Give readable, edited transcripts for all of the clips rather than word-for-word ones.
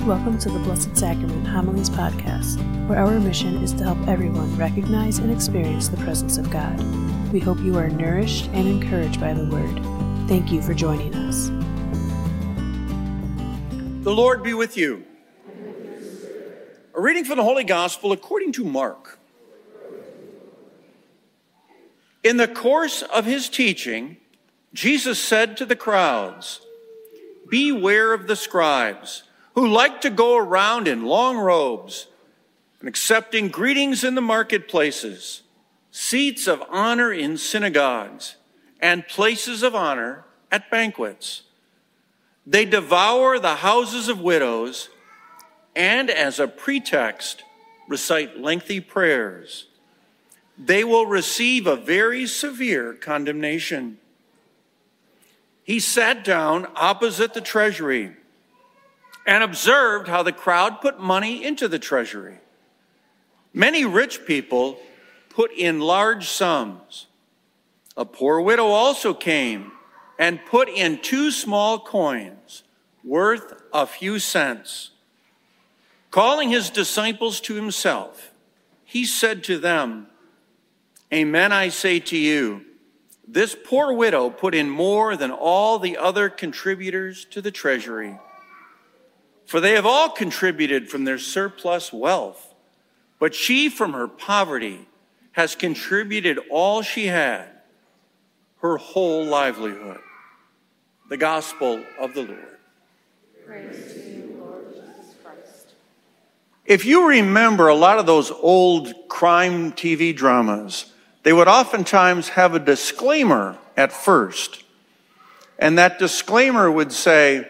Welcome to the Blessed Sacrament Homilies Podcast, where our mission is to help everyone recognize and experience the presence of God. We hope you are nourished and encouraged by the Word. Thank you for joining us. The Lord be with you. A reading from the Holy Gospel according to Mark. In the course of his teaching, Jesus said to the crowds, "Beware of the scribes, who like to go around in long robes and accepting greetings in the marketplaces, seats of honor in synagogues, and places of honor at banquets. They devour the houses of widows and, as a pretext, recite lengthy prayers. They will receive a very severe condemnation." He sat down opposite the treasury and observed how the crowd put money into the treasury. Many rich people put in large sums. A poor widow also came and put in 2 small coins worth a few cents. Calling his disciples to himself, he said to them, "Amen, I say to you, this poor widow put in more than all the other contributors to the treasury. For they have all contributed from their surplus wealth, but she from her poverty has contributed all she had, her whole livelihood." The Gospel of the Lord. Praise to you, Lord Jesus Christ. If you remember a lot of those old crime TV dramas, they would oftentimes have a disclaimer at first. And that disclaimer would say,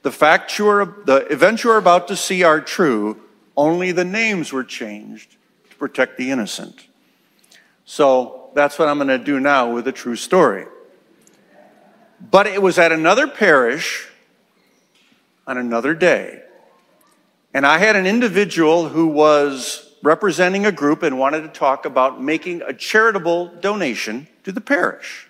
the events you are about to see are true, only the names were changed to protect the innocent. So that's what I'm going to do now with a true story. But it was at another parish on another day. And I had an individual who was representing a group and wanted to talk about making a charitable donation to the parish.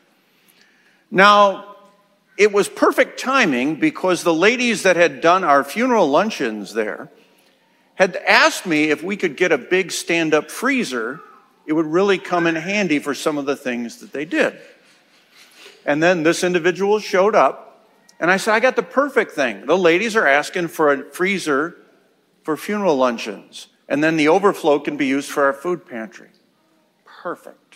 Now, it was perfect timing because the ladies that had done our funeral luncheons there had asked me if we could get a big stand-up freezer. It would really come in handy for some of the things that they did. And then this individual showed up, and I said, "I got the perfect thing. The ladies are asking for a freezer for funeral luncheons, and then the overflow can be used for our food pantry." Perfect.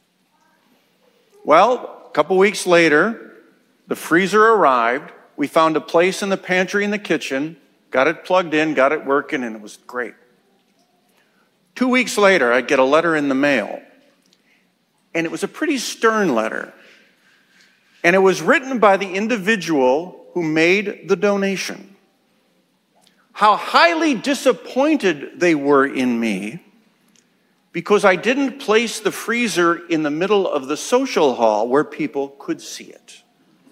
Well, a couple weeks later, the freezer arrived. We found a place in the pantry in the kitchen, got it plugged in, got it working, and it was great. 2 weeks later, I get a letter in the mail, and it was a pretty stern letter. And it was written by the individual who made the donation. How highly disappointed they were in me because I didn't place the freezer in the middle of the social hall where people could see it.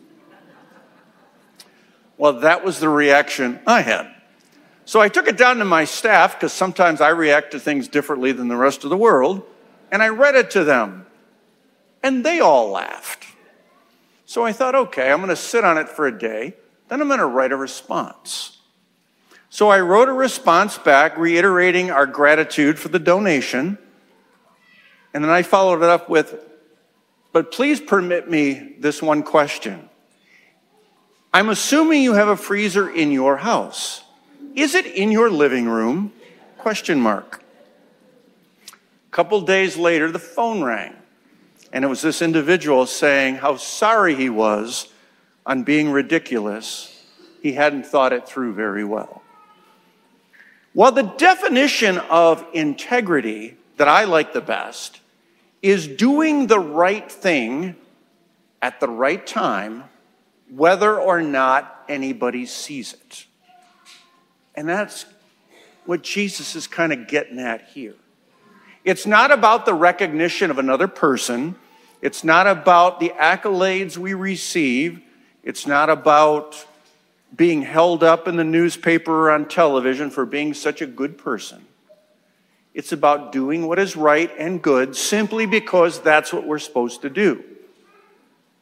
Well, that was the reaction I had. So I took it down to my staff, because sometimes I react to things differently than the rest of the world, and I read it to them. And they all laughed. So I thought, okay, I'm going to sit on it for a day, then I'm going to write a response. So I wrote a response back reiterating our gratitude for the donation, and then I followed it up with, "But please permit me this one question. I'm assuming you have a freezer in your house. Is it in your living room? Question mark." A couple days later, the phone rang, and it was this individual saying how sorry he was on being ridiculous. He hadn't thought it through very well. Well, the definition of integrity that I like the best is doing the right thing at the right time, whether or not anybody sees it. And that's what Jesus is kind of getting at here. It's not about the recognition of another person. It's not about the accolades we receive. It's not about being held up in the newspaper or on television for being such a good person. It's about doing what is right and good simply because that's what we're supposed to do.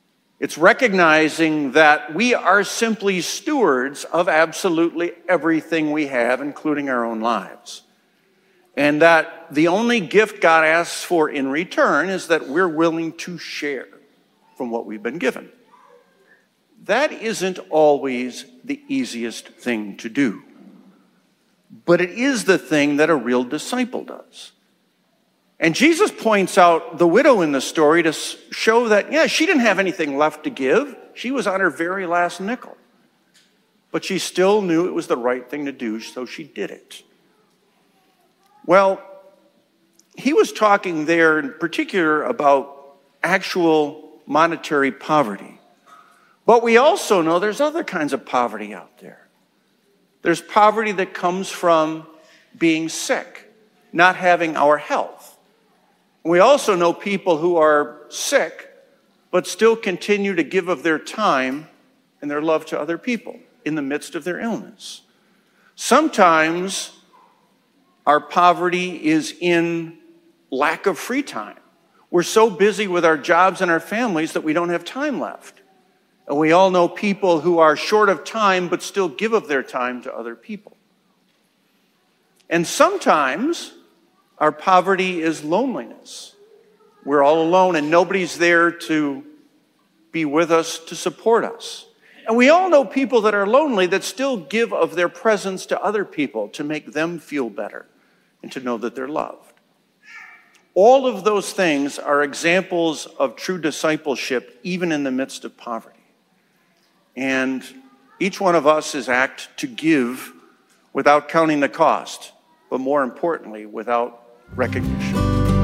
It's recognizing that we are simply stewards of absolutely everything we have, including our own lives. And that the only gift God asks for in return is that we're willing to share from what we've been given. That isn't always the easiest thing to do. But it is the thing that a real disciple does. And Jesus points out the widow in the story to show that, yeah, she didn't have anything left to give. She was on her very last nickel. But she still knew it was the right thing to do, so she did it. Well, he was talking there in particular about actual monetary poverty. But we also know there's other kinds of poverty out there. There's poverty that comes from being sick, not having our health. We also know people who are sick, but still continue to give of their time and their love to other people in the midst of their illness. Sometimes our poverty is in lack of free time. We're so busy with our jobs and our families that we don't have time left. And we all know people who are short of time but still give of their time to other people. And sometimes our poverty is loneliness. We're all alone and nobody's there to be with us, to support us. And we all know people that are lonely that still give of their presence to other people to make them feel better and to know that they're loved. All of those things are examples of true discipleship, even in the midst of poverty. And each one of us is asked to give without counting the cost, but more importantly, without recognition.